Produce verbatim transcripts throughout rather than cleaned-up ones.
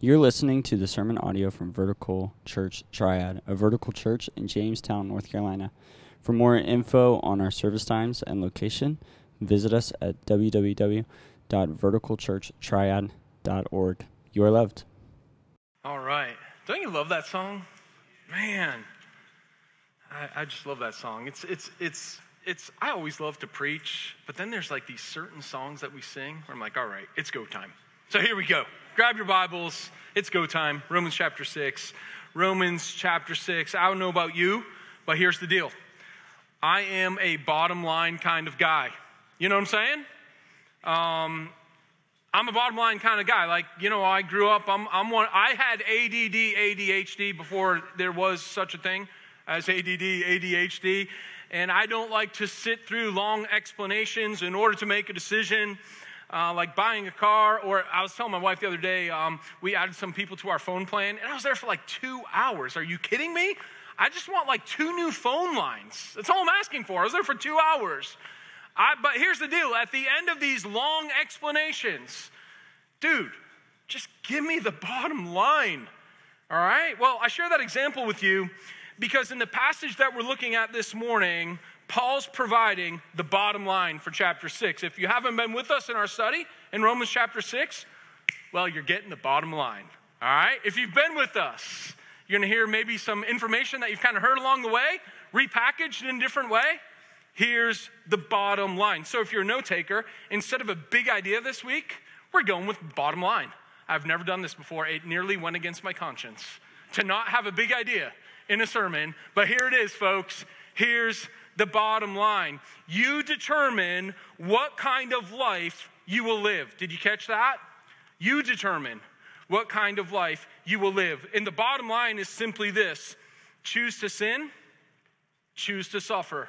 You're listening to the sermon audio from Vertical Church Triad, a vertical church in Jamestown, North Carolina. For more info on our service times and location, visit us at w w w dot vertical church triad dot org. You are loved. All right. Don't you love that song? Man, I, I just love that song. It's, it's, it's, it's, I always love to preach, but then there's like these certain songs that we sing where I'm like, all right, it's go time. So here we go. Grab your Bibles. It's go time. Romans chapter six. Romans chapter six. I don't know about you, but here's the deal. I am a bottom line kind of guy. You know what I'm saying? Um, I'm a bottom line kind of guy. Like, you know, I grew up, I'm, I'm one, I had A D D, A D H D before there was such a thing as A D D, A D H D. And I don't like to sit through long explanations in order to make a decision, uh, like buying a car. Or I was telling my wife the other day, um, we added some people to our phone plan, and I was there for like two hours. Are you kidding me? I just want like two new phone lines. That's all I'm asking for. I was there for two hours. I, but here's the deal. At the end of these long explanations, dude, just give me the bottom line, all right? Well, I share that example with you because in the passage that we're looking at this morning, Paul's providing the bottom line for chapter six. If you haven't been with us in our study in Romans chapter six, well, you're getting the bottom line, all right? If you've been with us, you're going to hear maybe some information that you've kind of heard along the way, repackaged in a different way. Here's the bottom line. So if you're a note taker, instead of a big idea this week, we're going with bottom line. I've never done this before. It nearly went against my conscience to not have a big idea in a sermon. But here it is, folks. Here's the bottom line. You determine what kind of life you will live. Did you catch that? You determine what kind of life you will live. And the bottom line is simply this. Choose to sin. Choose to suffer.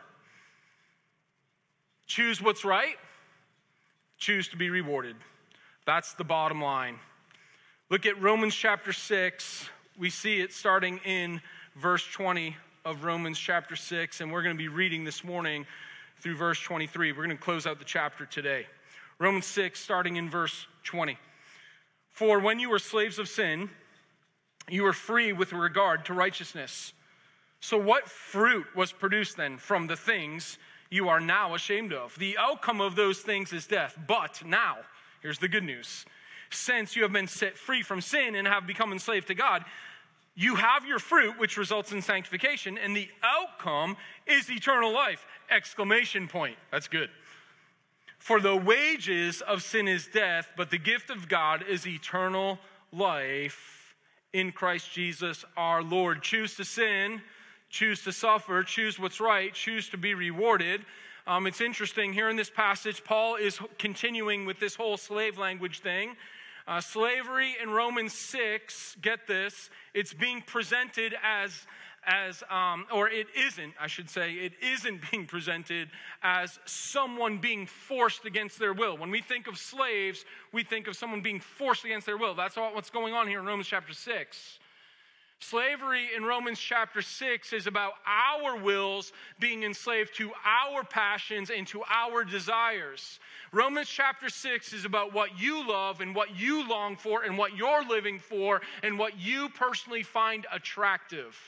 Choose what's right. Choose to be rewarded. That's the bottom line. Look at Romans chapter six. We see it starting in verse twenty of Romans chapter six, and we're going to be reading this morning through verse twenty-three. We're going to close out the chapter today. Romans six, starting in verse twenty. For when you were slaves of sin, you were free with regard to righteousness. So what fruit was produced then from the things you are now ashamed of? The outcome of those things is death. But now, here's the good news. Since you have been set free from sin and have become enslaved to God, you have your fruit, which results in sanctification, and the outcome is eternal life. Exclamation point. That's good. For the wages of sin is death, but the gift of God is eternal life in Christ Jesus our Lord. Choose to sin. Choose to suffer, choose what's right, choose to be rewarded. Um, it's interesting, here in this passage, Paul is continuing with this whole slave language thing. Uh, slavery in Romans six, get this, it's being presented as, as um, or it isn't, I should say, it isn't being presented as someone being forced against their will. When we think of slaves, we think of someone being forced against their will. That's all what's going on here in Romans chapter six. Slavery in Romans chapter six is about our wills being enslaved to our passions and to our desires. Romans chapter six is about what you love and what you long for and what you're living for and what you personally find attractive.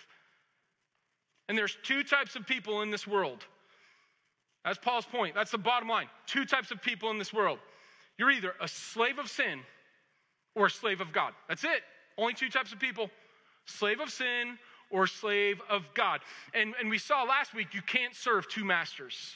And there's two types of people in this world. That's Paul's point. That's the bottom line. Two types of people in this world. You're either a slave of sin or a slave of God. That's it. Only two types of people. Slave of sin or slave of God. And, and we saw last week, you can't serve two masters.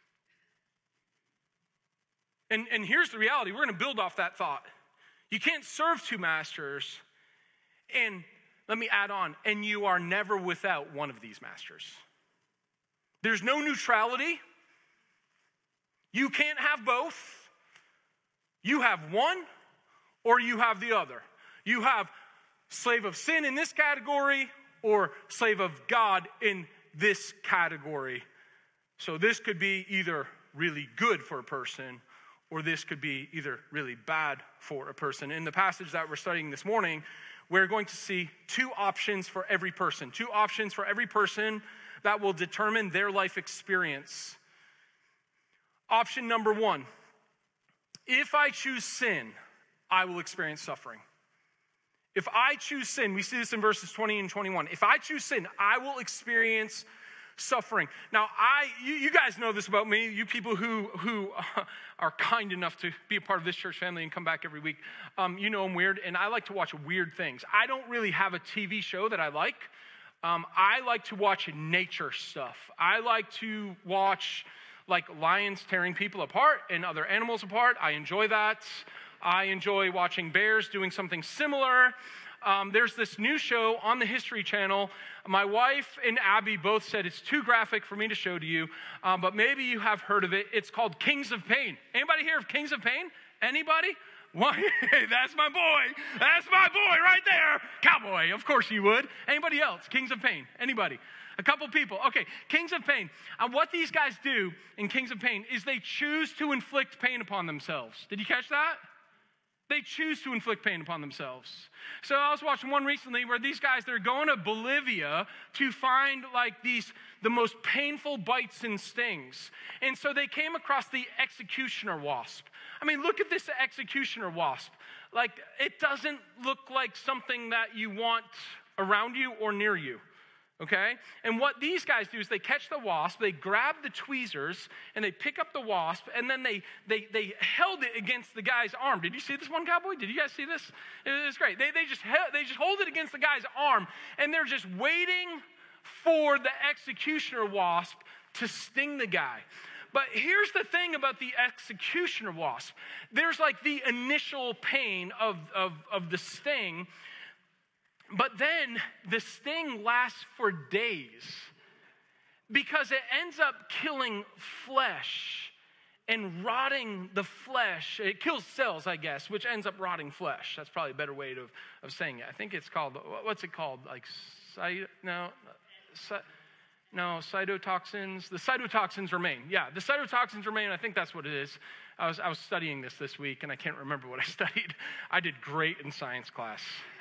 And, and here's the reality. We're going to build off that thought. You can't serve two masters. And let me add on, and you are never without one of these masters. There's no neutrality. You can't have both. You have one or you have the other. You have slave of sin in this category or slave of God in this category. So this could be either really good for a person or this could be either really bad for a person. In the passage that we're studying this morning, we're going to see two options for every person. Two options for every person that will determine their life experience. Option number one, if I choose sin, I will experience suffering. If I choose sin, we see this in verses twenty and twenty-one. If I choose sin, I will experience suffering. Now, I, you, you guys know this about me, you people who, who uh, are kind enough to be a part of this church family and come back every week. Um, you know I'm weird, and I like to watch weird things. I don't really have a T V show that I like. Um, I like to watch nature stuff. I like to watch like lions tearing people apart and other animals apart. I enjoy that. I enjoy watching bears doing something similar. Um, there's this new show on the History Channel. My wife and Abby both said it's too graphic for me to show to you, um, but maybe you have heard of it. It's called Kings of Pain. Anybody hear of Kings of Pain? Anybody? Why? That's my boy. That's my boy right there. Cowboy, of course you would. Anybody else? Kings of Pain. Anybody? A couple people. Okay, Kings of Pain. And what these guys do in Kings of Pain is they choose to inflict pain upon themselves. Did you catch that? They choose to inflict pain upon themselves. So I was watching one recently where these guys, they're going to Bolivia to find like these, the most painful bites and stings. And so they came across the executioner wasp. I mean, look at this executioner wasp. Like, it doesn't look like something that you want around you or near you. Okay? And what these guys do is they catch the wasp, they grab the tweezers, and they pick up the wasp, and then they they they held it against the guy's arm. Did you see this one, Cowboy? Did you guys see this? It was great. They, they, just, they just hold it against the guy's arm, and they're just waiting for the executioner wasp to sting the guy. But here's the thing about the executioner wasp. There's like the initial pain of, of, of the sting, but then the sting lasts for days because it ends up killing flesh and rotting the flesh. It kills cells, I guess, which ends up rotting flesh. That's probably a better way of, of saying it. I think it's called, what's it called? Like, no, no, cytotoxins. The cytotoxins remain. Yeah, the cytotoxins remain. I think that's what it is. I was, I was studying this this week, and I can't remember what I studied. I did great in science class.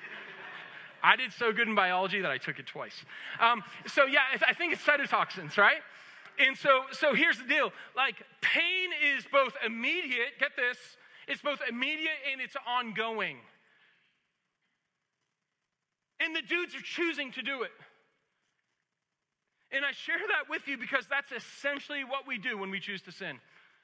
I did so good in biology that I took it twice. Um, so yeah, I think it's cytotoxins, right? And so, so here's the deal. Like, pain is both immediate, get this, it's both immediate and it's ongoing. And the dudes are choosing to do it. And I share that with you because that's essentially what we do when we choose to sin.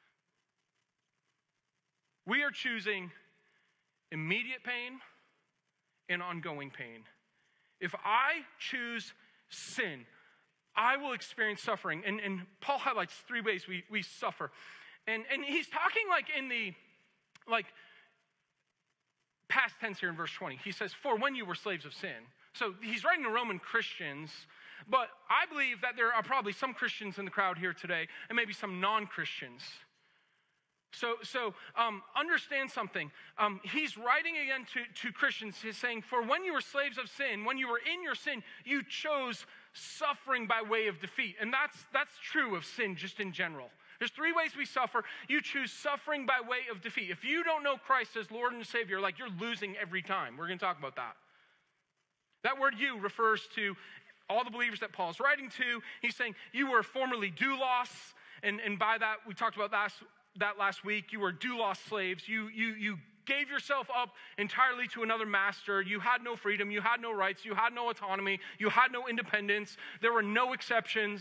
We are choosing immediate pain and ongoing pain. If I choose sin, I will experience suffering. And, and Paul highlights three ways we, we suffer. And, and he's talking like in the, like, past tense here in verse twenty. He says, for when you were slaves of sin. So he's writing to Roman Christians, but I believe that there are probably some Christians in the crowd here today, and maybe some non-Christians. So, so um, understand something. Um, he's writing again to, to Christians. He's saying, for when you were slaves of sin, when you were in your sin, you chose suffering by way of defeat. And that's, that's true of sin just in general. There's three ways we suffer. You choose suffering by way of defeat. If you don't know Christ as Lord and Savior, like, you're losing every time. We're going to talk about that. That word you refers to all the believers that Paul is writing to. He's saying you were formerly doulos. And, and by that, we talked about that. that last week. You were doulos slaves. You, you, you gave yourself up entirely to another master. You had no freedom. You had no rights. You had no autonomy. You had no independence. There were no exceptions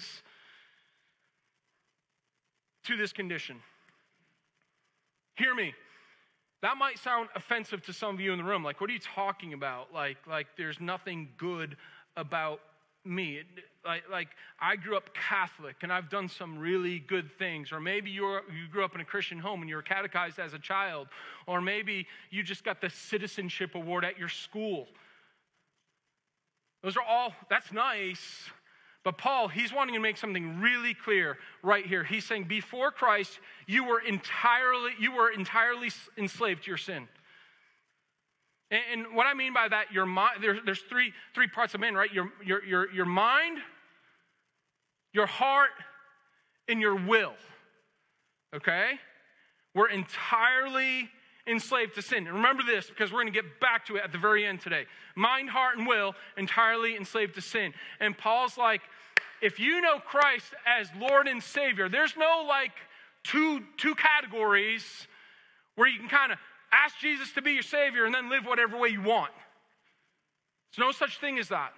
to this condition. Hear me. That might sound offensive to some of you in the room. Like, what are you talking about? Like, like there's nothing good about me. Like, like I grew up Catholic and I've done some really good things. Or maybe you're, you grew up in a Christian home and you were catechized as a child. Or maybe you just got the citizenship award at your school. Those are all, that's nice. But Paul, he's wanting to make something really clear right here. He's saying before Christ, you were entirely, you were entirely enslaved to your sin. And, and what I mean by that, your mind, there, there's three, three parts of man, right? Your, your, your, your mind, your heart, and your will, okay? We're entirely enslaved to sin. And remember this, because we're going to get back to it at the very end today. Mind, heart, and will, entirely enslaved to sin. And Paul's like, if you know Christ as Lord and Savior, there's no like two, two categories where you can kind of ask Jesus to be your Savior and then live whatever way you want. There's no such thing as that.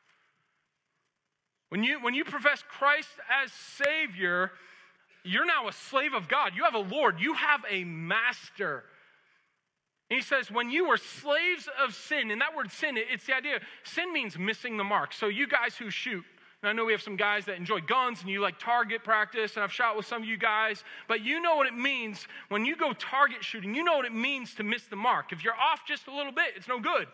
When you, when you profess Christ as Savior, you're now a slave of God. You have a Lord. You have a master. And he says, when you were slaves of sin, and that word sin, it's the idea, sin means missing the mark. So you guys who shoot, and I know we have some guys that enjoy guns and you like target practice, and I've shot with some of you guys, but you know what it means when you go target shooting. You know what it means to miss the mark. If you're off just a little bit, it's no good.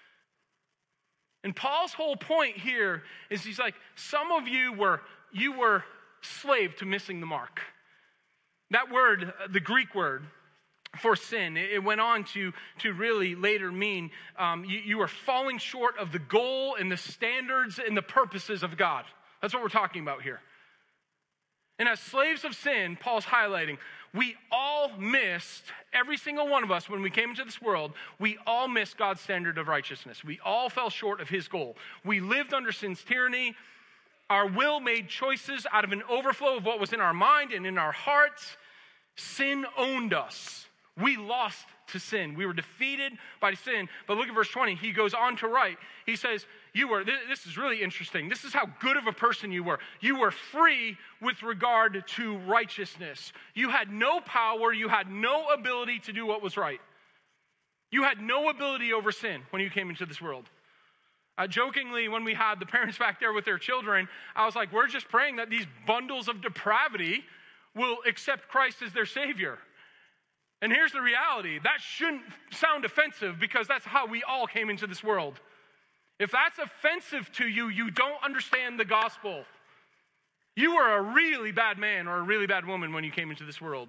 And Paul's whole point here is he's like, some of you were, you were slave to missing the mark. That word, the Greek word for sin, it went on to, to really later mean um, you, you are falling short of the goal and the standards and the purposes of God. That's what we're talking about here. And as slaves of sin, Paul's highlighting, we all missed, every single one of us when we came into this world, we all missed God's standard of righteousness. We all fell short of his goal. We lived under sin's tyranny. Our will made choices out of an overflow of what was in our mind and in our hearts. Sin owned us. We lost to sin. We were defeated by sin. But look at verse twenty. He goes on to write. He says, you were, this is really interesting. This is how good of a person you were. You were free with regard to righteousness. You had no power. You had no ability to do what was right. You had no ability over sin when you came into this world. Uh, jokingly, when we had the parents back there with their children, I was like, we're just praying that these bundles of depravity will accept Christ as their Savior. And here's the reality. That shouldn't sound offensive because that's how we all came into this world. If that's offensive to you, you don't understand the gospel. You were a really bad man or a really bad woman when you came into this world.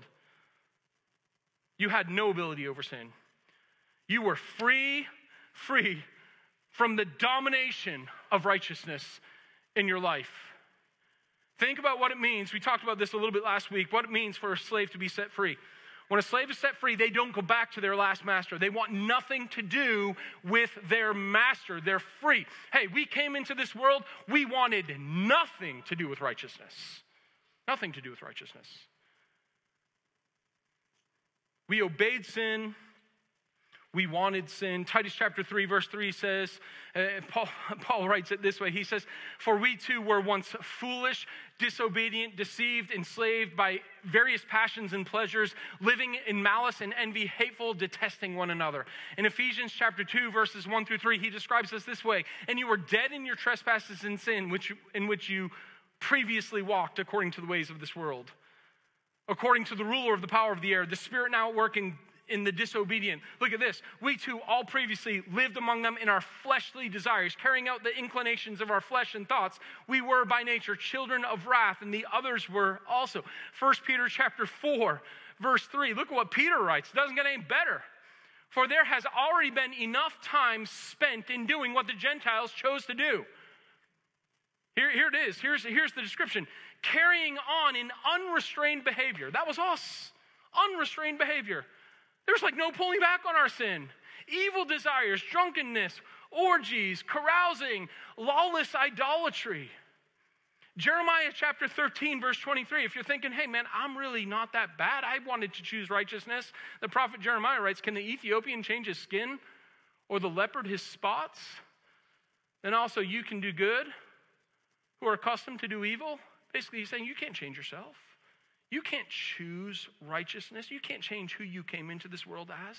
You had no ability over sin. You were free, free from the domination of righteousness in your life. Think about what it means. We talked about this a little bit last week. What it means for a slave to be set free. When a slave is set free, they don't go back to their last master. They want nothing to do with their master. They're free. Hey, we came into this world, we wanted nothing to do with righteousness. Nothing to do with righteousness. We obeyed sin. We wanted sin. Titus chapter three, verse three says, uh, Paul, Paul writes it this way. He says, for we too were once foolish, disobedient, deceived, enslaved by various passions and pleasures, living in malice and envy, hateful, detesting one another. In Ephesians chapter two, verses one through three, he describes us this way. And you were dead in your trespasses and sin, which, in which you previously walked according to the ways of this world, according to the ruler of the power of the air, the spirit now at work in in the disobedient. Look at this. We too all previously lived among them in our fleshly desires, carrying out the inclinations of our flesh and thoughts. We were by nature children of wrath, and the others were also. First Peter chapter four, verse three. Look at what Peter writes. It doesn't get any better. For there has already been enough time spent in doing what the Gentiles chose to do. Here, here it is. Here's, here's the description. Carrying on in unrestrained behavior. That was us. Unrestrained behavior. There's like no pulling back on our sin. Evil desires, drunkenness, orgies, carousing, lawless idolatry. Jeremiah chapter thirteen, verse twenty-three. If you're thinking, hey man, I'm really not that bad. I wanted to choose righteousness. The prophet Jeremiah writes, can the Ethiopian change his skin or the leopard his spots? Then also you can do good who are accustomed to do evil. Basically he's saying you can't change yourself. You can't choose righteousness. You can't change who you came into this world as.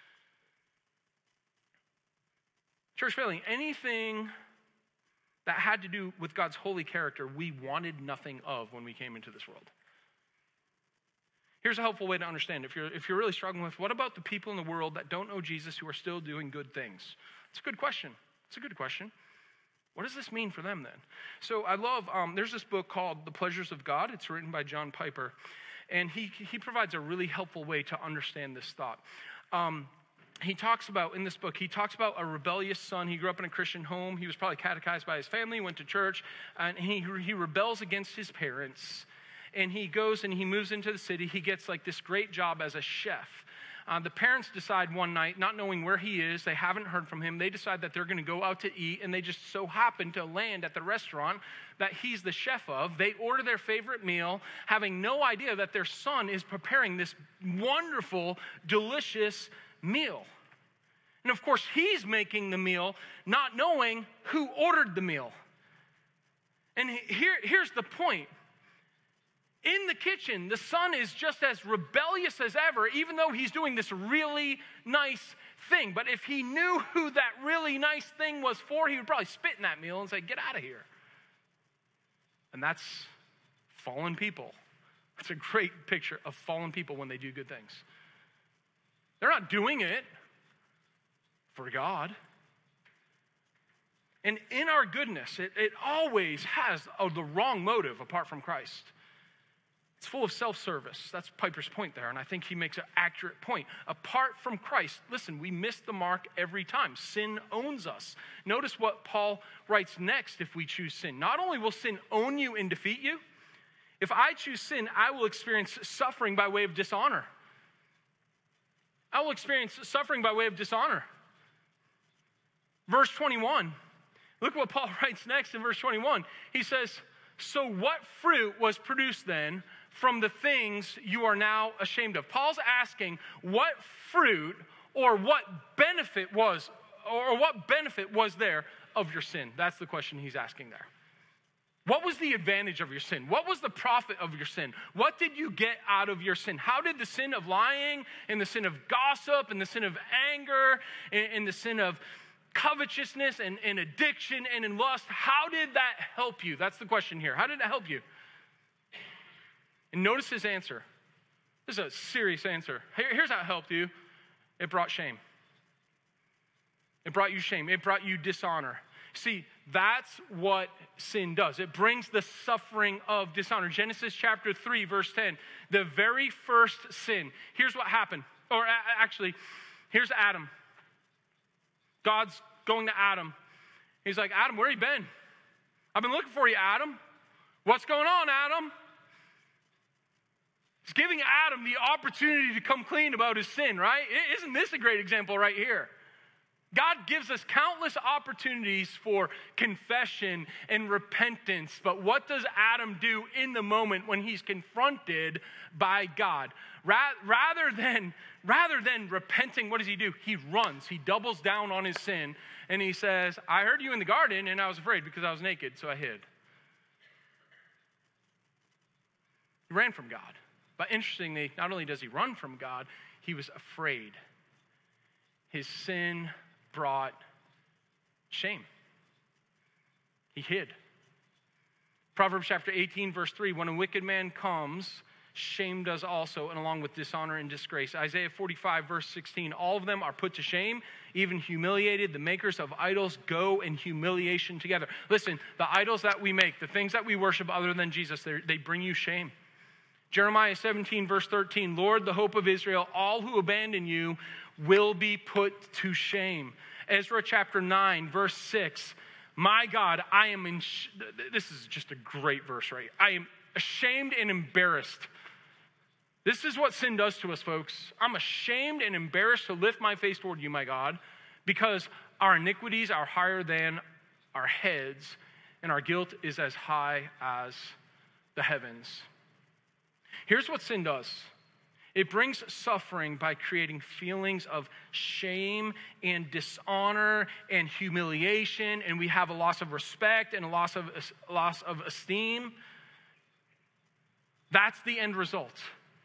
Church family, anything that had to do with God's holy character, we wanted nothing of when we came into this world. Here's a helpful way to understand. If you're, if you're really struggling with, what about the people in the world that don't know Jesus who are still doing good things? It's a good question. It's a good question. What does this mean for them then? So I love, um, there's this book called The Pleasures of God. It's written by John Piper. And he, he provides a really helpful way to understand this thought. Um, he talks about, in this book, he talks about a rebellious son. He grew up in a Christian home. He was probably catechized by his family, went to church, and he, he rebels against his parents. And he goes and he moves into the city. He gets like this great job as a chef. Uh, the parents decide one night, not knowing where he is, they haven't heard from him, they decide that they're going to go out to eat, and they just so happen to land at the restaurant that he's the chef of. They order their favorite meal, having no idea that their son is preparing this wonderful, delicious meal. And of course, he's making the meal, not knowing who ordered the meal. And here, here's the point. In the kitchen, the son is just as rebellious as ever, even though he's doing this really nice thing. But if he knew who that really nice thing was for, he would probably spit in that meal and say, get out of here. And that's fallen people. It's a great picture of fallen people when they do good things. They're not doing it for God. And in our goodness, it, it always has a, the wrong motive apart from Christ. It's full of self-service. That's Piper's point there, and I think he makes an accurate point. Apart from Christ, listen, we miss the mark every time. Sin owns us. Notice what Paul writes next if we choose sin. Not only will sin own you and defeat you, if I choose sin, I will experience suffering by way of dishonor. I will experience suffering by way of dishonor. Verse twenty-one, look what Paul writes next in verse twenty-one. He says, so what fruit was produced then from the things you are now ashamed of? Paul's asking what fruit or what benefit was, or what benefit was there of your sin? That's the question he's asking there. What was the advantage of your sin? What was the profit of your sin? What did you get out of your sin? How did the sin of lying and the sin of gossip and the sin of anger and, and the sin of covetousness and, and addiction and in lust, how did that help you? That's the question here. How did it help you? And notice his answer. This is a serious answer. Here, here's how it helped you. It brought shame. It brought you shame. It brought you dishonor. See, that's what sin does. It brings the suffering of dishonor. Genesis chapter three, verse ten, the very first sin. Here's what happened. Or actually, here's Adam. God's going to Adam. He's like, Adam, where have you been? I've been looking for you, Adam. What's going on, Adam? He's giving Adam the opportunity to come clean about his sin, right? Isn't this a great example right here? God gives us countless opportunities for confession and repentance. But what does Adam do in the moment when he's confronted by God? Rather than, rather than repenting, what does he do? He runs. He doubles down on his sin. And he says, I heard you in the garden and I was afraid because I was naked, so I hid. He ran from God. But interestingly, not only does he run from God, he was afraid. His sin brought shame. He hid. Proverbs chapter eighteen, verse three, when a wicked man comes, shame does also, and along with dishonor and disgrace. Isaiah forty-five, verse sixteen, all of them are put to shame, even humiliated. The makers of idols go in humiliation together. Listen, the idols that we make, the things that we worship other than Jesus, they bring you shame. Jeremiah seventeen, verse thirteen, Lord, the hope of Israel, all who abandon you will be put to shame. Ezra chapter nine, verse six, my God, I am in, sh- this is just a great verse, right? I am ashamed and embarrassed. This is what sin does to us, folks. I'm ashamed and embarrassed to lift my face toward you, my God, because our iniquities are higher than our heads, and our guilt is as high as the heavens. Here's what sin does. It brings suffering by creating feelings of shame and dishonor and humiliation, and we have a loss of respect and a loss of a loss of esteem. That's the end result.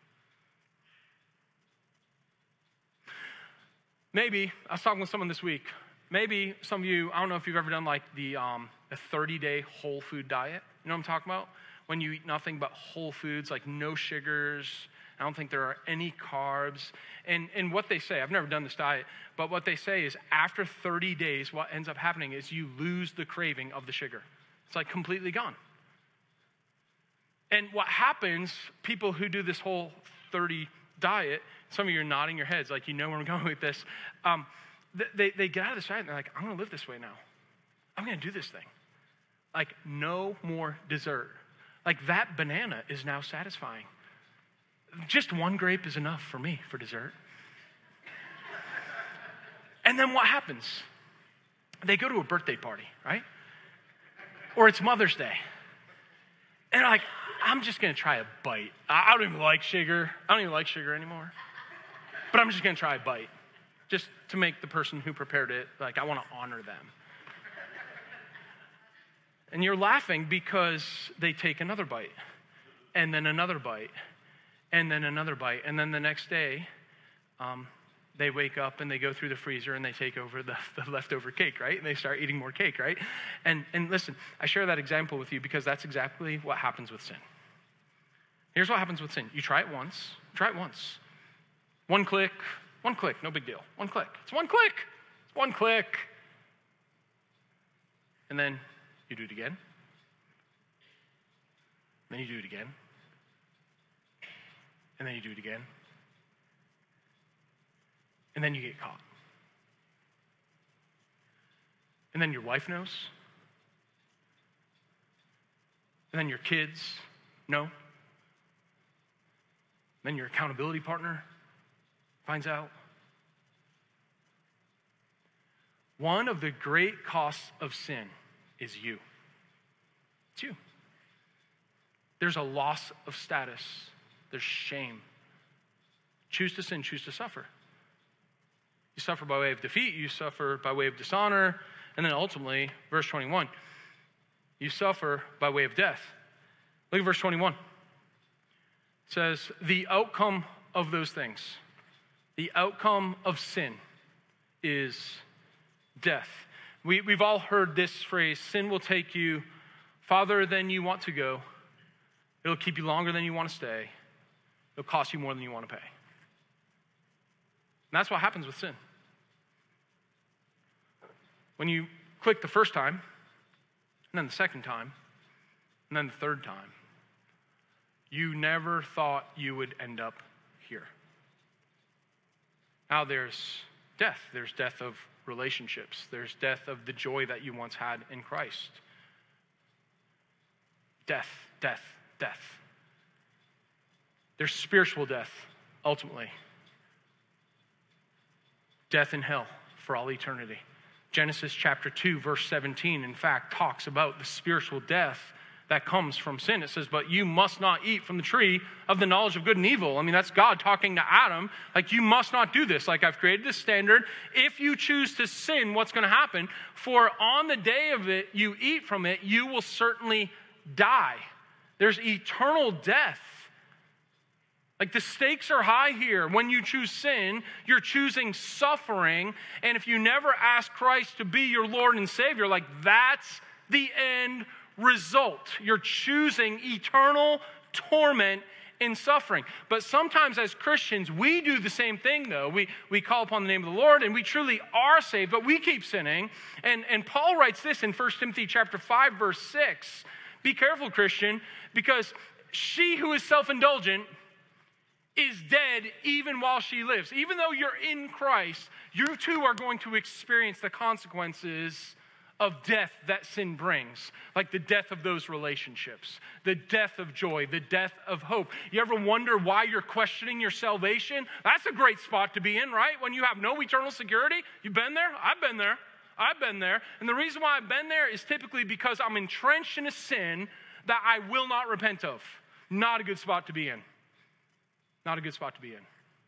Maybe, I was talking with someone this week, maybe some of you, I don't know if you've ever done like the um, a thirty-day whole food diet. You know what I'm talking about? When you eat nothing but whole foods, like no sugars. I don't think there are any carbs. And, and what they say, I've never done this diet, but what they say is after thirty days, what ends up happening is you lose the craving of the sugar. It's like completely gone. And what happens, people who do this whole thirty diet, some of you are nodding your heads like you know where I'm going with this. Um, they, they get out of this diet and they're like, I'm going to live this way now. I'm going to do this thing. Like no more dessert. Like that banana is now satisfying. Just one grape is enough for me for dessert. And then what happens? They go to a birthday party, right? Or it's Mother's Day. And they're like, I'm just going to try a bite. I don't even like sugar. I don't even like sugar anymore. But I'm just going to try a bite. just to make the person who prepared it, like, I want to honor them. And you're laughing because they take another bite, and then another bite, and then another bite. And then the next day, um, they wake up and they go through the freezer and they take over the, the leftover cake, right? And they start eating more cake, right? And, and listen, I share that example with you because that's exactly what happens with sin. Here's what happens with sin. You try it once. Try it once. One click. One click. No big deal. One click. It's one click. It's one click. And then you do it again. Then you do it again. And then you do it again. And then you get caught. And then your wife knows. And then your kids know. Then your accountability partner finds out. One of the great costs of sin is you. It's you. There's a loss of status. There's shame. Choose to sin, choose to suffer. You suffer by way of defeat, you suffer by way of dishonor, and then ultimately, verse twenty-one, you suffer by way of death. Look at verse twenty-one. It says, the outcome of those things, the outcome of sin is death. We, we've all heard this phrase, sin will take you farther than you want to go. It'll keep you longer than you want to stay. It'll cost you more than you want to pay. And that's what happens with sin. When you click the first time, and then the second time, and then the third time, you never thought you would end up here. Now there's death. There's death of relationships. There's death of the joy that you once had in Christ. Death, death, death. There's spiritual death, ultimately. Death in hell for all eternity. Genesis chapter two, verse seventeen, in fact, talks about the spiritual death that comes from sin. It says, but you must not eat from the tree of the knowledge of good and evil. I mean, that's God talking to Adam. Like, you must not do this. Like, I've created this standard. If you choose to sin, what's going to happen? For on the day of it, you eat from it, you will certainly die. There's eternal death. Like, the stakes are high here. When you choose sin, you're choosing suffering. And if you never ask Christ to be your Lord and Savior, like, that's the end result. You're choosing eternal torment in suffering. But sometimes as Christians, we do the same thing, though. We, we call upon the name of the Lord, and we truly are saved, but we keep sinning. And, and Paul writes this in First Timothy chapter five, verse six. Be careful, Christian, because she who is self-indulgent is dead even while she lives. Even though you're in Christ, you too are going to experience the consequences of death that sin brings, like the death of those relationships, the death of joy, the death of hope. You ever wonder why you're questioning your salvation? That's a great spot to be in, right? When you have no eternal security. You've been there? I've been there. I've been there. And the reason why I've been there is typically because I'm entrenched in a sin that I will not repent of. Not a good spot to be in. Not a good spot to be in.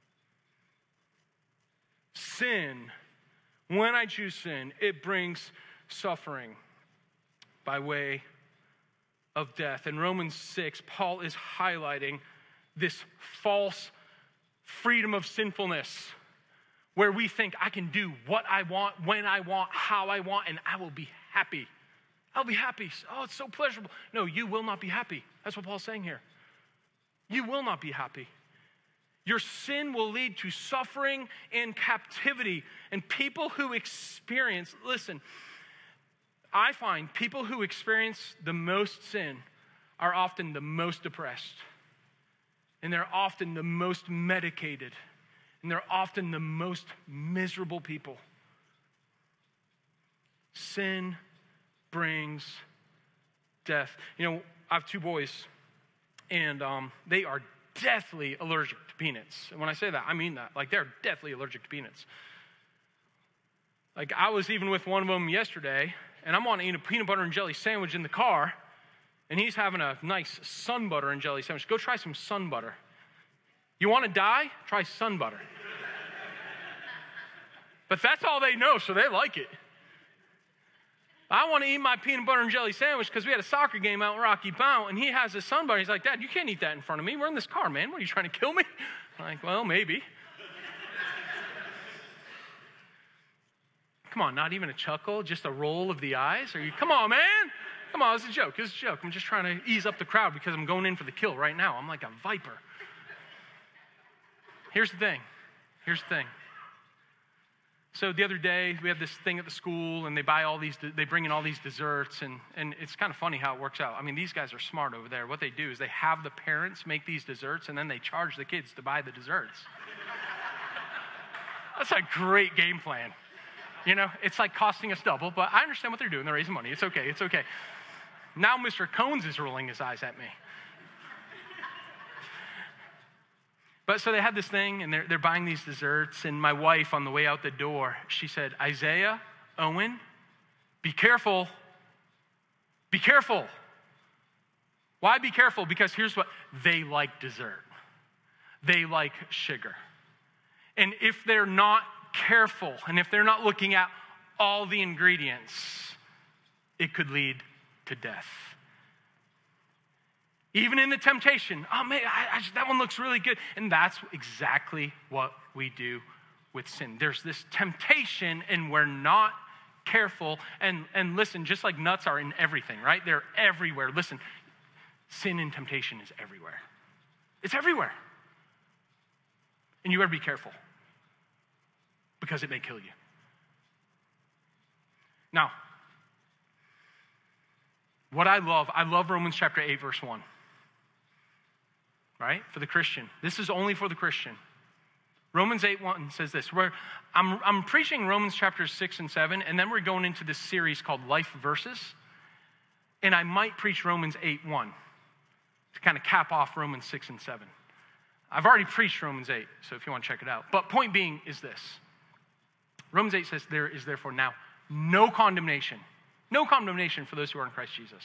Sin, when I choose sin, it brings suffering by way of death. In Romans six, Paul is highlighting this false freedom of sinfulness where we think I can do what I want, when I want, how I want, and I will be happy. I'll be happy. Oh, it's so pleasurable. No, you will not be happy. That's what Paul's saying here. You will not be happy. Your sin will lead to suffering and captivity. And people who experience, listen, I find people who experience the most sin are often the most depressed. And they're often the most medicated. And they're often the most miserable people. Sin brings death. You know, I have two boys, and um, they are deathly allergic to peanuts. And when I say that, I mean that. Like, they're deathly allergic to peanuts. Like, I was even with one of them yesterday, and I'm wanting to eat a peanut butter and jelly sandwich in the car, and he's having a nice sun butter and jelly sandwich. Go try some sun butter. You want to die? Try sun butter. But that's all they know, so they like it. I want to eat my peanut butter and jelly sandwich because we had a soccer game out in Rocky Mount, and he has his son buddy. He's like, Dad, you can't eat that in front of me. We're in this car, man. What, are you trying to kill me? I'm like, well, maybe. Come on, not even a chuckle, just a roll of the eyes? Are you? Come on, man. Come on, it's a joke. It's a joke. I'm just trying to ease up the crowd because I'm going in for the kill right now. I'm like a viper. Here's the thing. Here's the thing. So the other day, we had this thing at the school, and they buy all these, they bring in all these desserts, and, and it's kind of funny how it works out. I mean, these guys are smart over there. What they do is they have the parents make these desserts, and then they charge the kids to buy the desserts. That's a great game plan. You know, it's like costing us double, but I understand what they're doing. They're raising money. It's okay. It's okay. Now Mister Cones is rolling his eyes at me. But so they had this thing, and they're, they're buying these desserts, and my wife, on the way out the door, she said, Isaiah, Owen, be careful. Be careful. Why be careful? Because here's what, they like dessert. They like sugar. And if they're not careful, and if they're not looking at all the ingredients, it could lead to death. Even in the temptation, oh man, I, I just, that one looks really good. And that's exactly what we do with sin. There's this temptation, and we're not careful. And, and listen, just like nuts are in everything, right? They're everywhere. Listen, sin and temptation is everywhere. It's everywhere. And you better be careful, because it may kill you. Now, what I love, I love Romans chapter eight, verse one. Right? For the Christian. This is only for the Christian. Romans eight one says this. Where I'm, I'm preaching Romans chapter six and seven, and then we're going into this series called Life Verses. And I might preach Romans eight one to kind of cap off Romans six and seven. I've already preached Romans eight, so if you want to check it out. But point being is this. Romans eight says, there is therefore now no condemnation. No condemnation for those who are in Christ Jesus.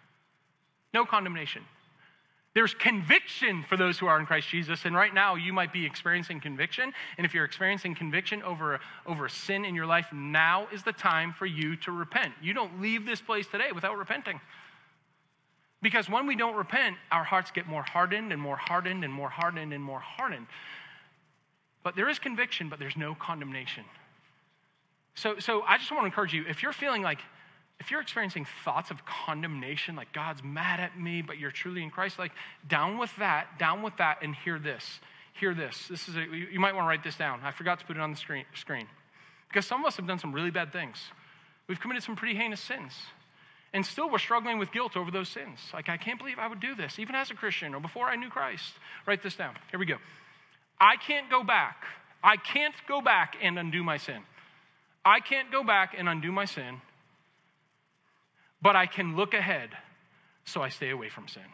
No condemnation. There's conviction for those who are in Christ Jesus, and right now you might be experiencing conviction, and if you're experiencing conviction over a, over a sin in your life, now is the time for you to repent. You don't leave this place today without repenting. Because when we don't repent, our hearts get more hardened and more hardened and more hardened and more hardened. But there is conviction, but there's no condemnation. So, so I just want to encourage you, if you're feeling like, if you're experiencing thoughts of condemnation, like God's mad at me, but you're truly in Christ, like down with that, down with that, and hear this. Hear this. This is a, you might want to write this down. I forgot to put it on the screen, screen. Because some of us have done some really bad things. We've committed some pretty heinous sins. And still we're struggling with guilt over those sins. Like, I can't believe I would do this, even as a Christian or before I knew Christ. Write this down. Here we go. I can't go back. I can't go back and undo my sin. I can't go back and undo my sin. But I can look ahead, so I stay away from sin.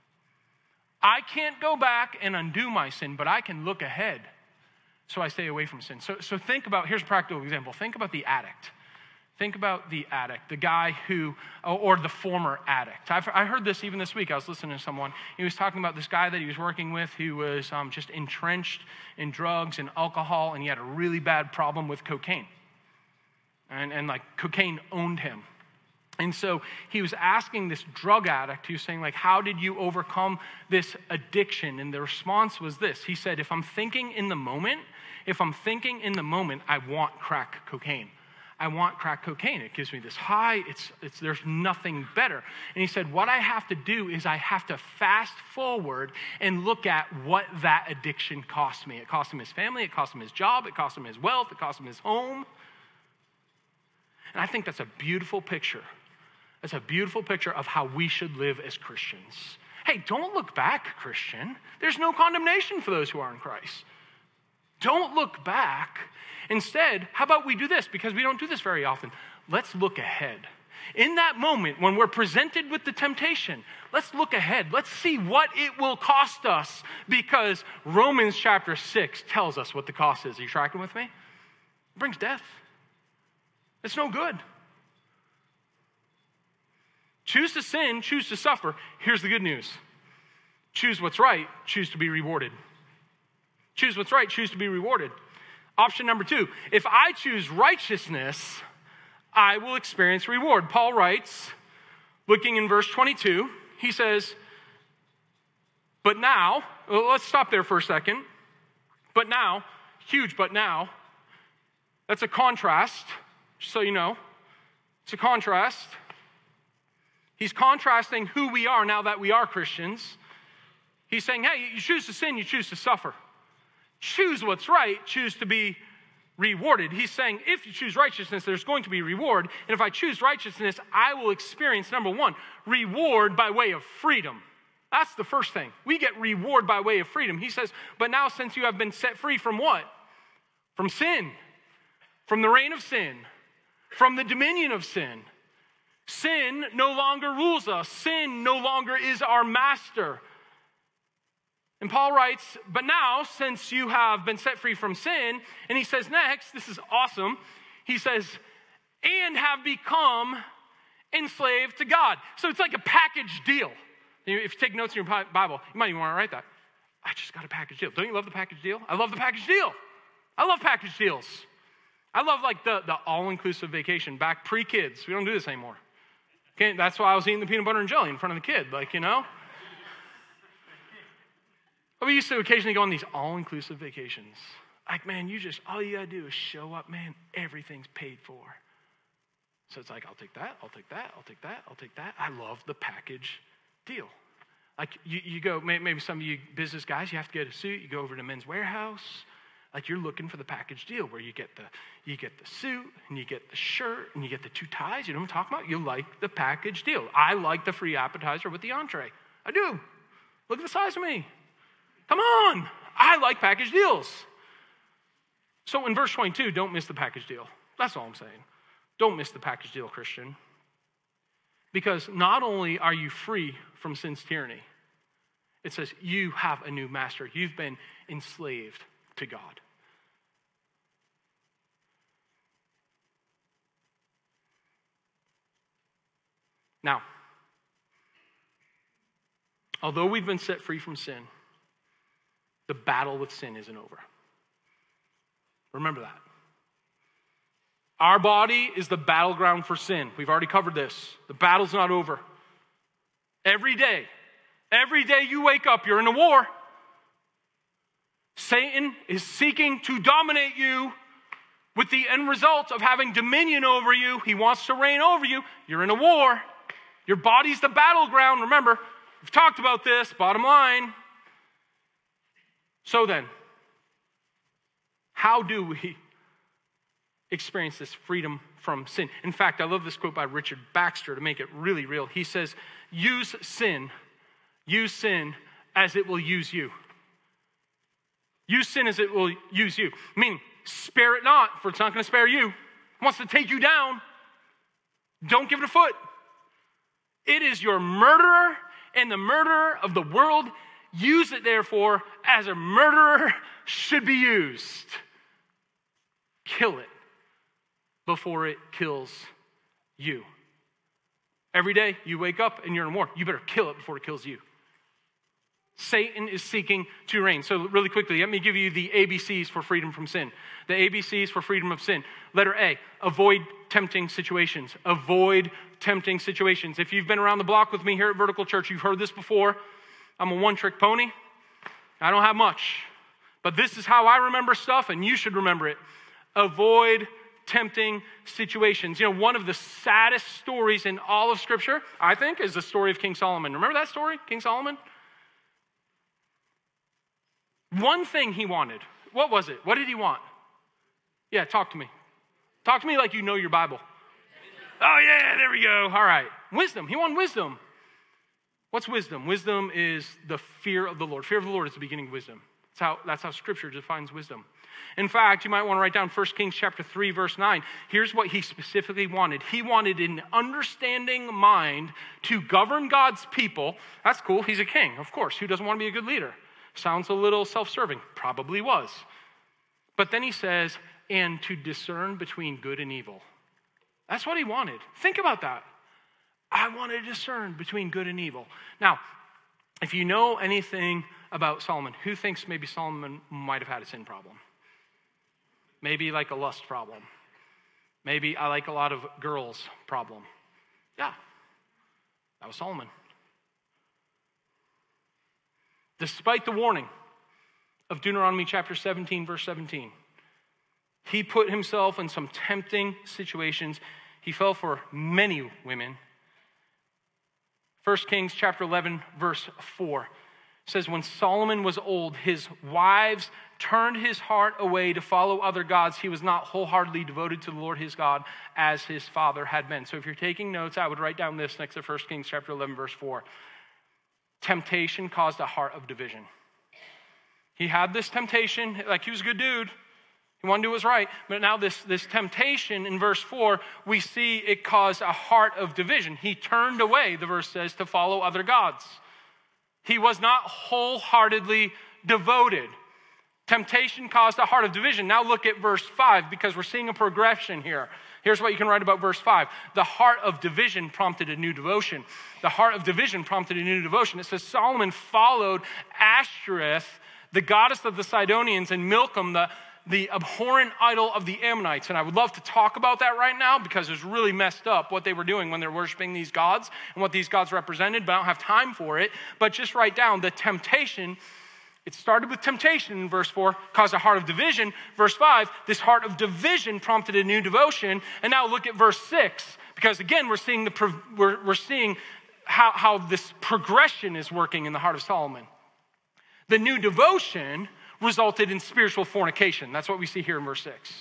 I can't go back and undo my sin, but I can look ahead, so I stay away from sin. So, so think about, here's a practical example. Think about the addict. Think about the addict, the guy who, or the former addict. I've, I heard this even this week. I was listening to someone. He was talking about this guy that he was working with who was um, just entrenched in drugs and alcohol, and he had a really bad problem with cocaine. And, and like cocaine owned him. And so he was asking this drug addict, he was saying, like, how did you overcome this addiction? And the response was this. He said, if I'm thinking in the moment, if I'm thinking in the moment, I want crack cocaine. I want crack cocaine. It gives me this high. It's, it's, there's nothing better. And he said, what I have to do is I have to fast forward and look at what that addiction cost me. It cost him his family. It cost him his job. It cost him his wealth. It cost him his home. And I think that's a beautiful picture. That's a beautiful picture of how we should live as Christians. Hey, don't look back, Christian. There's no condemnation for those who are in Christ. Don't look back. Instead, how about we do this? Because we don't do this very often. Let's look ahead. In that moment, when we're presented with the temptation, let's look ahead. Let's see what it will cost us, because Romans chapter six tells us what the cost is. Are you tracking with me? It brings death. It's no good. Choose to sin, choose to suffer. Here's the good news. Choose what's right, choose to be rewarded. Choose what's right, choose to be rewarded. Option number two, if I choose righteousness, I will experience reward. Paul writes, looking in verse twenty-two, he says, but now, well, let's stop there for a second. But now, huge but now, that's a contrast, just so you know. It's a contrast. He's contrasting who we are now that we are Christians. He's saying, hey, you choose to sin, you choose to suffer. Choose what's right, choose to be rewarded. He's saying, if you choose righteousness, there's going to be reward. And if I choose righteousness, I will experience, number one, reward by way of freedom. That's the first thing. We get reward by way of freedom. He says, but now since you have been set free from what? From sin, from the reign of sin, from the dominion of sin. Sin no longer rules us. Sin no longer is our master. And Paul writes, but now, since you have been set free from sin, and he says next, this is awesome, he says, and have become enslaved to God. So it's like a package deal. If you take notes in your Bible, you might even want to write that. I just got a package deal. Don't you love the package deal? I love the package deal. I love package deals. I love like the, the all-inclusive vacation back pre-kids. We don't do this anymore. Okay, that's why I was eating the peanut butter and jelly in front of the kid, like, you know. But we used to occasionally go on these all-inclusive vacations. Like, man, you just, all you got to do is show up, man. Everything's paid for. So it's like, I'll take that, I'll take that, I'll take that, I'll take that. I love the package deal. Like you, you go, maybe some of you business guys, you have to get a suit, you go over to Men's Warehouse. Like you're looking for the package deal where you get the you get the suit and you get the shirt and you get the two ties. You know what I'm talking about? You like the package deal. I like the free appetizer with the entree. I do. Look at the size of me. Come on. I like package deals. So in verse twenty-two, don't miss the package deal. That's all I'm saying. Don't miss the package deal, Christian. Because not only are you free from sin's tyranny, it says you have a new master. You've been enslaved to God. Now, although we've been set free from sin, the battle with sin isn't over. Remember that. Our body is the battleground for sin. We've already covered this. The battle's not over. Every day, every day you wake up, you're in a war. Satan is seeking to dominate you with the end result of having dominion over you. He wants to reign over you. You're in a war. Your body's the battleground. Remember, we've talked about this, bottom line. So then, how do we experience this freedom from sin? In fact, I love this quote by Richard Baxter to make it really real. He says, use sin, use sin as it will use you. Use sin as it will use you. Meaning, spare it not, for it's not going to spare you. It wants to take you down. Don't give it a foot. It is your murderer and the murderer of the world. Use it, therefore, as a murderer should be used. Kill it before it kills you. Every day you wake up and you're in war. You better kill it before it kills you. Satan is seeking to reign. So really quickly, let me give you the A B Cs for freedom from sin. The A B Cs for freedom of sin. Letter A, avoid tempting situations. Avoid tempting situations. If you've been around the block with me here at Vertical Church, you've heard this before. I'm a one-trick pony. I don't have much. But this is how I remember stuff, and you should remember it. Avoid tempting situations. You know, one of the saddest stories in all of Scripture, I think, is the story of King Solomon. Remember that story, King Solomon? One thing he wanted. What was it? What did he want? Yeah, talk to me. Talk to me like you know your Bible. Oh, yeah, there we go. All right. Wisdom. He wanted wisdom. What's wisdom? Wisdom is the fear of the Lord. Fear of the Lord is the beginning of wisdom. That's how, that's how Scripture defines wisdom. In fact, you might want to write down First Kings chapter three, verse nine. Here's what he specifically wanted. He wanted an understanding mind to govern God's people. That's cool. He's a king, of course. Who doesn't want to be a good leader? Sounds a little self-serving. Probably was. But then he says, and to discern between good and evil. That's what he wanted. Think about that. I want to discern between good and evil. Now, if you know anything about Solomon, who thinks maybe Solomon might have had a sin problem? Maybe like a lust problem. Maybe I like a lot of girls problem. Yeah, that was Solomon. Despite the warning of Deuteronomy chapter seventeen, verse seventeen, he put himself in some tempting situations. He fell for many women. First Kings chapter eleven, verse four says, when Solomon was old, his wives turned his heart away to follow other gods. He was not wholeheartedly devoted to the Lord his God as his father had been. So if you're taking notes, I would write down this next to First Kings chapter eleven, verse four. Temptation caused a heart of division. He had this temptation, like he was a good dude. He wanted to do what was right. But now this, this temptation in verse four, we see it caused a heart of division. He turned away, the verse says, to follow other gods. He was not wholeheartedly devoted. Temptation caused a heart of division. Now look at verse five, because we're seeing a progression here. Here's what you can write about verse five. The heart of division prompted a new devotion. The heart of division prompted a new devotion. It says Solomon followed Ashtoreth, the goddess of the Sidonians, and Milcom, the, the abhorrent idol of the Ammonites. And I would love to talk about that right now because it's really messed up what they were doing when they're worshiping these gods and what these gods represented, but I don't have time for it. But just write down the temptation. It started with temptation in verse four, caused a heart of division. Verse five, this heart of division prompted a new devotion. And now look at verse six, because again, we're seeing the we're, we're seeing how, how this progression is working in the heart of Solomon. The new devotion resulted in spiritual fornication. That's what we see here in verse six.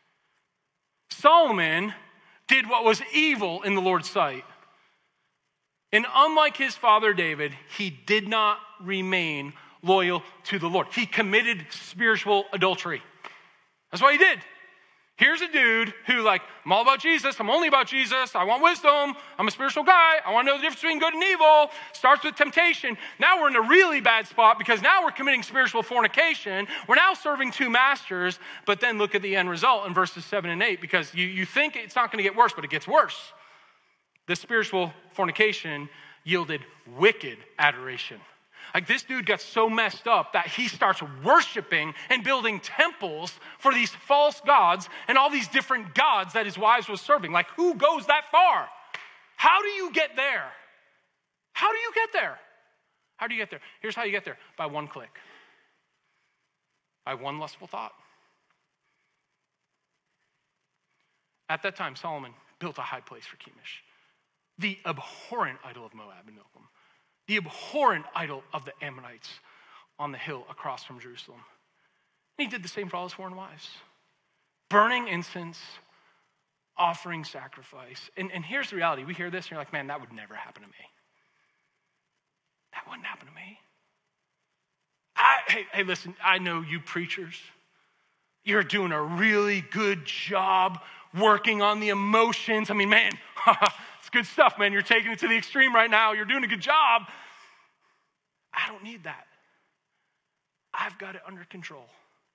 Solomon did what was evil in the Lord's sight. And unlike his father David, he did not remain loyal to the Lord. He committed spiritual adultery. That's what he did. Here's a dude who like, I'm all about Jesus. I'm only about Jesus. I want wisdom. I'm a spiritual guy. I want to know the difference between good and evil. Starts with temptation. Now we're in a really bad spot because now we're committing spiritual fornication. We're now serving two masters. But then look at the end result in verses seven and eight, because you, you think it's not going to get worse, but it gets worse. The spiritual fornication yielded wicked adoration. Like this dude got so messed up that he starts worshiping and building temples for these false gods and all these different gods that his wives was serving. Like who goes that far? How do you get there? How do you get there? How do you get there? Here's how you get there. By one click. By one lustful thought. At that time, Solomon built a high place for Chemosh, the abhorrent idol of Moab and Milcom, the abhorrent idol of the Ammonites on the hill across from Jerusalem. And he did the same for all his foreign wives. Burning incense, offering sacrifice. And, and here's the reality. We hear this and you're like, man, that would never happen to me. That wouldn't happen to me. I, hey, hey, listen, I know you preachers. You're doing a really good job working on the emotions. I mean, man, it's good stuff, man. You're taking it to the extreme right now. You're doing a good job. I don't need that. I've got it under control.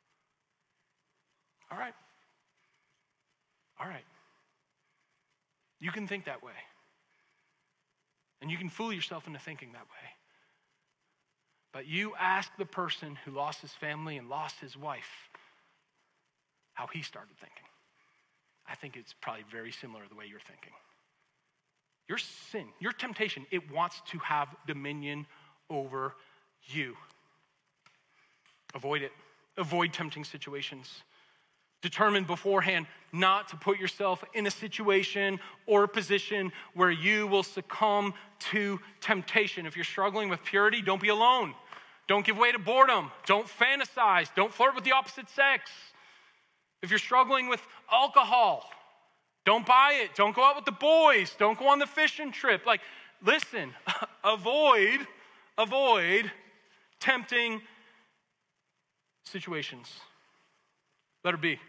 All right. All right. You can think that way. And you can fool yourself into thinking that way. But you ask the person who lost his family and lost his wife how he started thinking. I think it's probably very similar to the way you're thinking. Your sin, your temptation, it wants to have dominion over you. Avoid it. Avoid tempting situations. Determine beforehand not to put yourself in a situation or a position where you will succumb to temptation. If you're struggling with purity, don't be alone. Don't give way to boredom. Don't fantasize. Don't flirt with the opposite sex. If you're struggling with alcohol, don't buy it. Don't go out with the boys. Don't go on the fishing trip. Like, listen, avoid, avoid tempting situations. Letter B.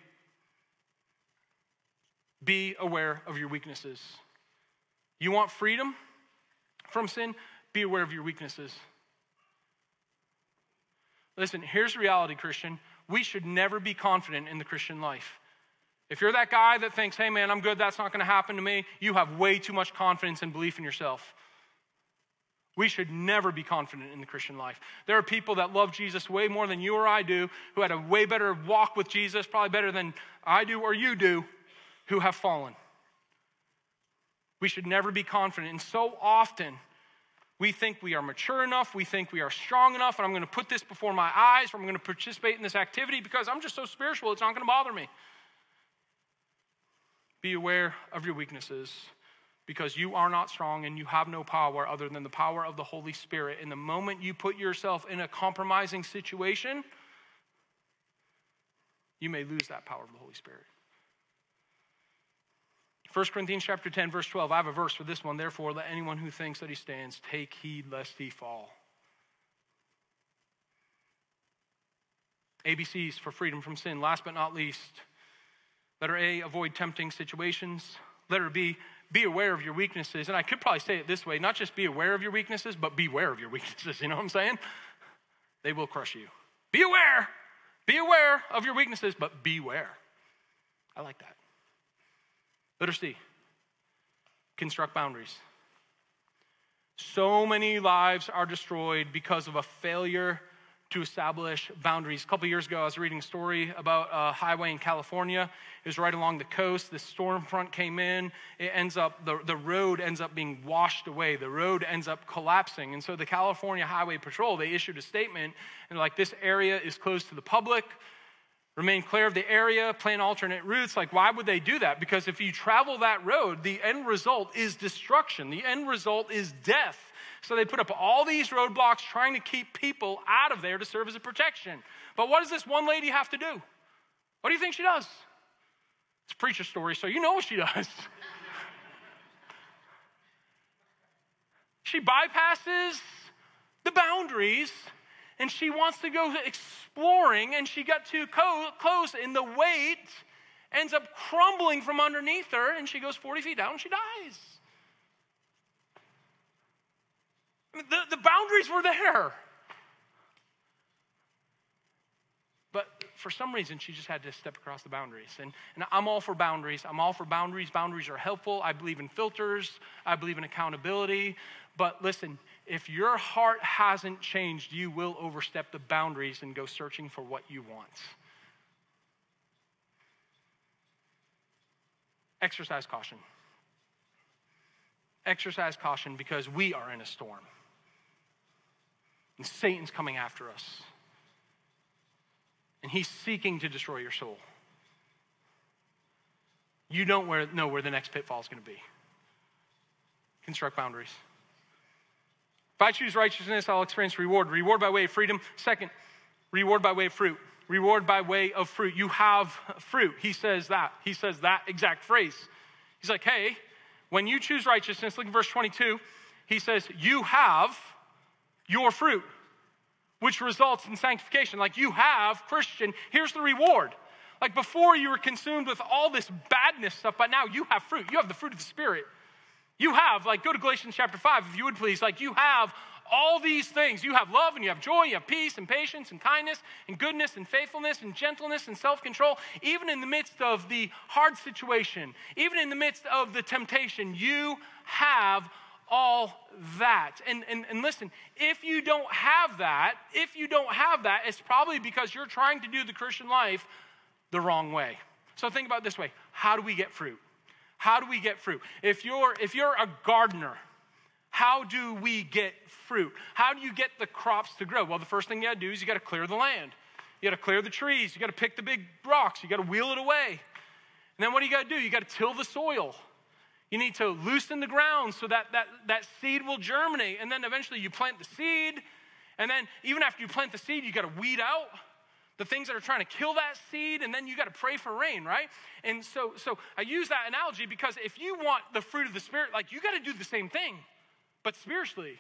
Be aware of your weaknesses. You want freedom from sin? Be aware of your weaknesses. Listen, here's the reality, Christian. We should never be confident in the Christian life. If you're that guy that thinks, hey man, I'm good, that's not going to happen to me, you have way too much confidence and belief in yourself. We should never be confident in the Christian life. There are people that love Jesus way more than you or I do, who had a way better walk with Jesus, probably better than I do or you do, who have fallen. We should never be confident. And so often, we think we are mature enough, we think we are strong enough, and I'm going to put this before my eyes, or I'm going to participate in this activity because I'm just so spiritual, it's not going to bother me. Be aware of your weaknesses, because you are not strong and you have no power other than the power of the Holy Spirit. And the moment you put yourself in a compromising situation, you may lose that power of the Holy Spirit. First Corinthians chapter ten, verse twelve, I have a verse for this one. Therefore, let anyone who thinks that he stands take heed lest he fall. A B Cs for freedom from sin. Last but not least, letter A, avoid tempting situations. Letter B, be aware of your weaknesses. And I could probably say it this way, not just be aware of your weaknesses, but beware of your weaknesses. You know what I'm saying? They will crush you. Be aware. Be aware of your weaknesses, but beware. I like that. Letter C, construct boundaries. So many lives are destroyed because of a failure to establish boundaries. A couple years ago, I was reading a story about a highway in California. It was right along the coast. The storm front came in. It ends up, the, the road ends up being washed away. The road ends up collapsing. And so the California Highway Patrol, they issued a statement, and like, this area is closed to the public. Remain clear of the area, plan alternate routes. Like, why would they do that? Because if you travel that road, the end result is destruction. The end result is death. So they put up all these roadblocks trying to keep people out of there to serve as a protection. But what does this one lady have to do? What do you think she does? It's a preacher story, so you know what she does. She bypasses the boundaries, and she wants to go exploring, and she got too co- close, and the weight ends up crumbling from underneath her, and she goes forty feet down, and she dies. I mean, the, the boundaries were there. But for some reason, she just had to step across the boundaries. And, and I'm all for boundaries. I'm all for boundaries. Boundaries are helpful. I believe in filters. I believe in accountability. But listen, if your heart hasn't changed, you will overstep the boundaries and go searching for what you want. Exercise caution. Exercise caution, because we are in a storm. And Satan's coming after us. And he's seeking to destroy your soul. You don't know where the next pitfall is going to be. Construct boundaries. If I choose righteousness, I'll experience reward. Reward by way of freedom. Second, reward by way of fruit. Reward by way of fruit. You have fruit. He says that. He says that exact phrase. He's like, hey, when you choose righteousness, look at verse twenty-two. He says, you have your fruit, which results in sanctification. Like, you have, Christian, here's the reward. Like, before you were consumed with all this badness stuff, but now you have fruit. You have the fruit of the Spirit. You have, like, go to Galatians chapter five, if you would please. Like, you have all these things. You have love, and you have joy, you have peace, and patience, and kindness, and goodness, and faithfulness, and gentleness, and self-control. Even in the midst of the hard situation, even in the midst of the temptation, you have all that. And, and, and listen, if you don't have that, if you don't have that, it's probably because you're trying to do the Christian life the wrong way. So think about it this way. How do we get fruit? How do we get fruit? If you're, if you're a gardener, how do we get fruit? How do you get the crops to grow? Well, the first thing you gotta do is you gotta clear the land. You gotta clear the trees. You gotta pick the big rocks. You gotta wheel it away. And then what do you gotta do? You gotta till the soil. You need to loosen the ground so that, that that seed will germinate. And then eventually you plant the seed. And then even after you plant the seed, you got to weed out the things that are trying to kill that seed. And then you got to pray for rain, right? And so, so I use that analogy because if you want the fruit of the Spirit, like, you got to do the same thing, but spiritually.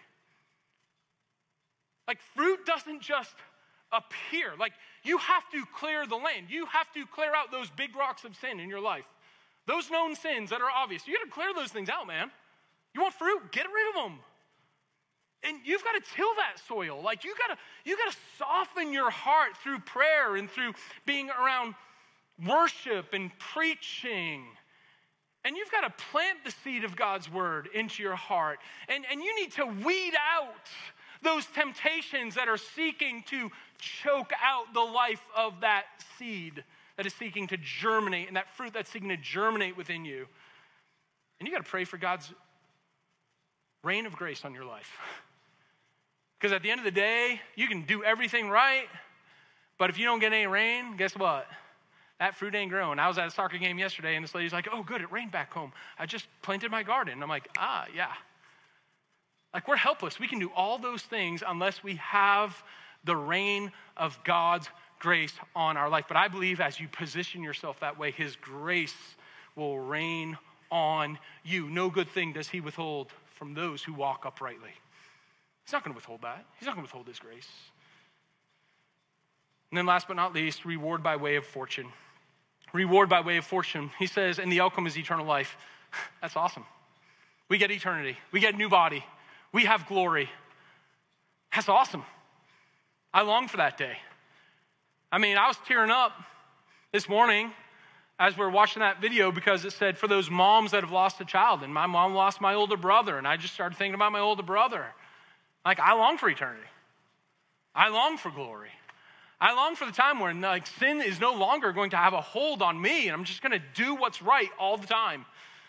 Like, fruit doesn't just appear. Like, you have to clear the land. You have to clear out those big rocks of sin in your life. Those known sins that are obvious. You got to clear those things out, man. You want fruit? Get rid of them. And you've got to till that soil. Like, you got to you got to soften your heart through prayer and through being around worship and preaching. And you've got to plant the seed of God's word into your heart. And, and you need to weed out those temptations that are seeking to choke out the life of that seed that is seeking to germinate, and that fruit that's seeking to germinate within you. And you got to pray for God's rain of grace on your life. Because at the end of the day, you can do everything right, but if you don't get any rain, guess what? That fruit ain't growing. I was at a soccer game yesterday, and this lady's like, oh, good, it rained back home. I just planted my garden. And I'm like, ah, yeah. Like, we're helpless. We can do all those things unless we have the rain of God's grace on our life. But I believe as you position yourself that way, his grace will rain on you. No good thing does he withhold from those who walk uprightly. He's not going to withhold that. He's not going to withhold his grace. And then last but not least, reward by way of fortune. Reward by way of fortune. He says, and the outcome is eternal life. That's awesome. We get eternity. We get a new body. We have glory. That's awesome. I long for that day. I mean, I was tearing up this morning as we were watching that video because it said for those moms that have lost a child, and my mom lost my older brother, and I just started thinking about my older brother. Like, I long for eternity. I long for glory. I long for the time when like sin is no longer going to have a hold on me, and I'm just going to do what's right all the time.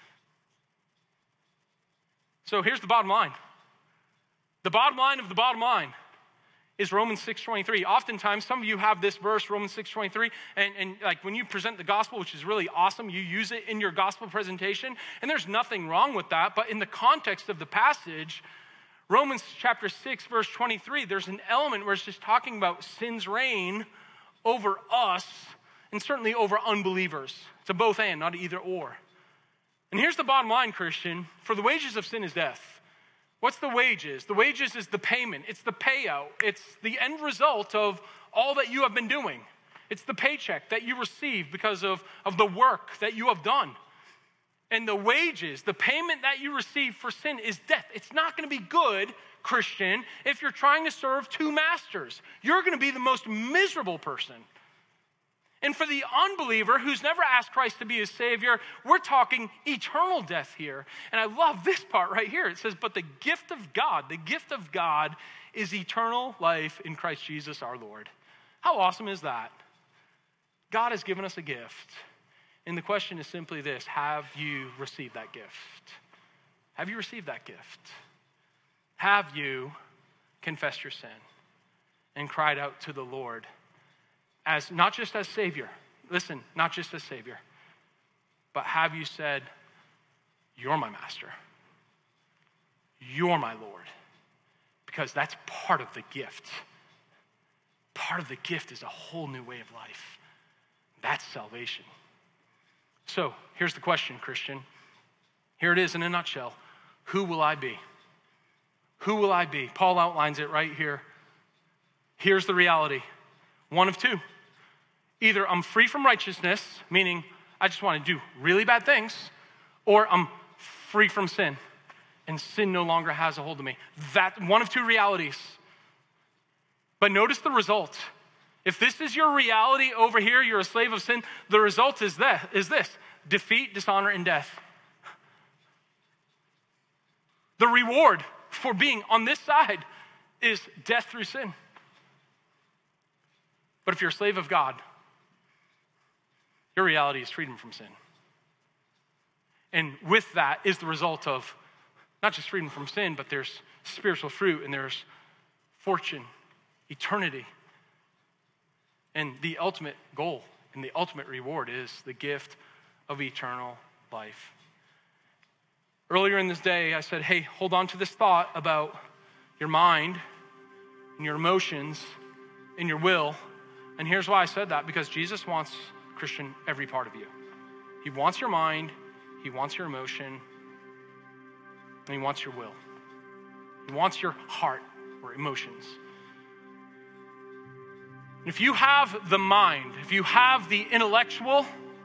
So here's the bottom line. The bottom line of the bottom line is Romans six twenty-three. Oftentimes, some of you have this verse, Romans six twenty-three, and, and like when you present the gospel, which is really awesome, you use it in your gospel presentation, and there's nothing wrong with that, but in the context of the passage, Romans chapter six, verse twenty-three, there's an element where it's just talking about sin's reign over us, and certainly over unbelievers. It's a both and, not either or. And here's the bottom line, Christian, for the wages of sin is death. What's the wages? The wages is the payment. It's the payout. It's the end result of all that you have been doing. It's the paycheck that you receive because of, of the work that you have done. And the wages, the payment that you receive for sin is death. It's not going to be good, Christian, if you're trying to serve two masters. You're going to be the most miserable person. And for the unbeliever who's never asked Christ to be his Savior, we're talking eternal death here. And I love this part right here. It says, but the gift of God, the gift of God is eternal life in Christ Jesus our Lord. How awesome is that? God has given us a gift. And the question is simply this: have you received that gift? Have you received that gift? Have you confessed your sin and cried out to the Lord as not just as Savior, listen, not just as Savior, but have you said, you're my master, you're my Lord? Because that's part of the gift. Part of the gift is a whole new way of life. That's salvation. So here's the question, Christian. Here it is in a nutshell. Who will I be? Who will I be? Paul outlines it right here. Here's the reality. One of two. Either I'm free from righteousness, meaning I just want to do really bad things, or I'm free from sin, and sin no longer has a hold of me. That one of two realities. But notice the result. If this is your reality over here, you're a slave of sin, the result is that is this: defeat, dishonor, and death. The reward for being on this side is death through sin. But if you're a slave of God, your reality is freedom from sin. And with that is the result of not just freedom from sin, but there's spiritual fruit and there's fortune, eternity. And the ultimate goal and the ultimate reward is the gift of eternal life. Earlier in this day, I said, hey, hold on to this thought about your mind and your emotions and your will. And here's why I said that: because Jesus wants, Christian, every part of you. He wants your mind, he wants your emotion, and he wants your will. He wants your heart or emotions. If you have the mind, if you have the intellectual,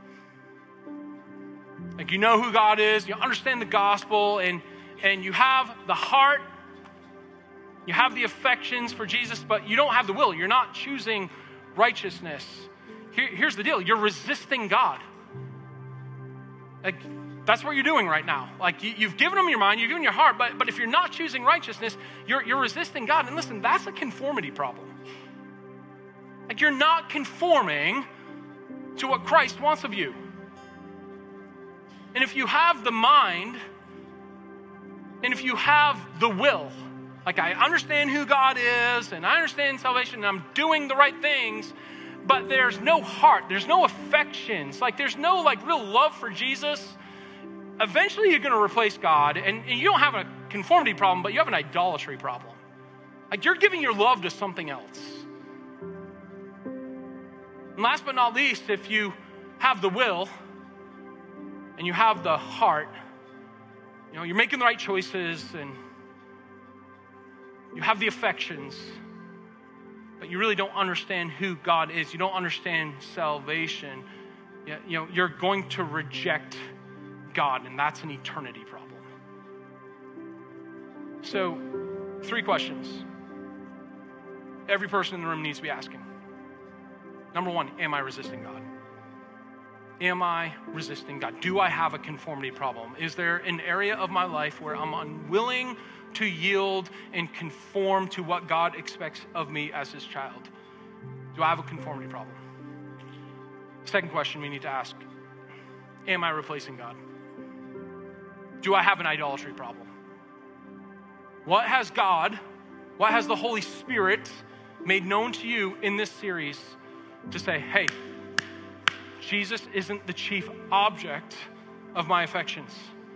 like you know who God is, you understand the gospel, and, and you have the heart, you have the affections for Jesus, but you don't have the will. You're not choosing righteousness. Here, here's the deal. You're resisting God. Like, That's what you're doing right now. Like you, you've given him your mind, you've given your heart, but, but if you're not choosing righteousness, you're, you're resisting God. And listen, that's a conformity problem. Like you're not conforming to what Christ wants of you. And if you have the mind, and if you have the will, like I understand who God is, and I understand salvation, and I'm doing the right things, but there's no heart, there's no affections, like there's no like real love for Jesus, eventually you're going to replace God, and, and you don't have a conformity problem, but you have an idolatry problem. Like you're giving your love to something else. And last but not least, if you have the will and you have the heart, you know, you're making the right choices and you have the affections, but you really don't understand who God is. You don't understand salvation. You know, you're going to reject God, and that's an eternity problem. So, three questions every person in the room needs to be asking. Number one, am I resisting God? Am I resisting God? Do I have a conformity problem? Is there an area of my life where I'm unwilling to yield and conform to what God expects of me as his child? Do I have a conformity problem? Second question we need to ask, am I replacing God? Do I have an idolatry problem? What has God, what has the Holy Spirit made known to you in this series to say, hey, Jesus isn't the chief object of my affections?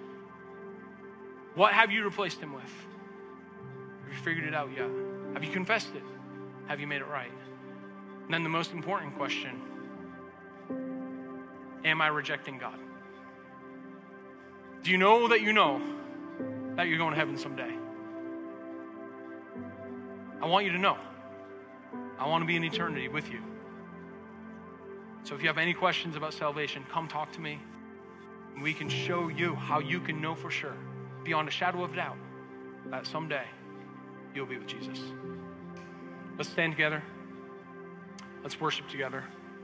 What have you replaced him with? Have you figured it out yet? Have you confessed it? Have you made it right? And then the most important question, am I rejecting God? Do you know that you know that you're going to heaven someday? I want you to know. I want to be in eternity with you. So if you have any questions about salvation, come talk to me. And we can show you how you can know for sure, beyond a shadow of doubt, that someday you'll be with Jesus. Let's stand together. Let's worship together.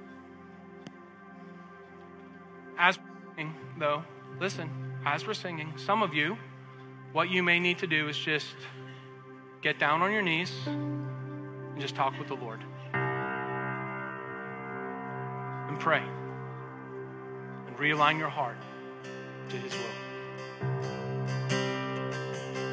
As we're singing, though, listen, as we're singing, some of you, what you may need to do is just get down on your knees and just talk with the Lord. And pray. And realign your heart to his will.